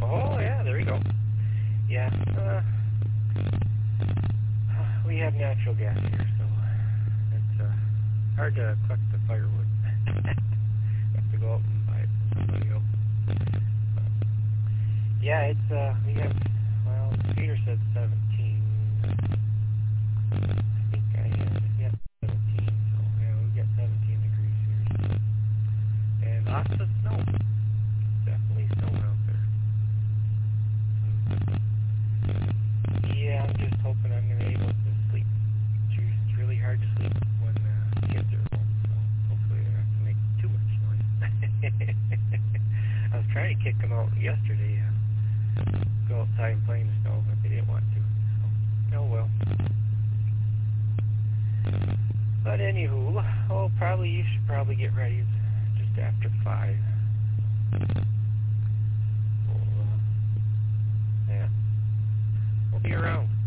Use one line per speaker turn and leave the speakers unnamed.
Oh, yeah, there we go. Yeah, we have natural gas here, so it's hard to collect the firewood. Have to go out and buy it from somebody else. Yeah, it's, we have, well, Peter said 17. I think I had, yeah, 17, so, yeah, we got 17 degrees here. And lots of snow. Definitely snow out there. Yeah, I'm just hoping I'm going to be able to sleep. It's really hard to sleep when kids are home, so hopefully they're not going to make too much noise. I was trying to kick them out yesterday, go outside and play in the snow, but they didn't want to. So, oh well. But anywho, you should probably get ready. It's just after 5. We'll, yeah, we'll be around.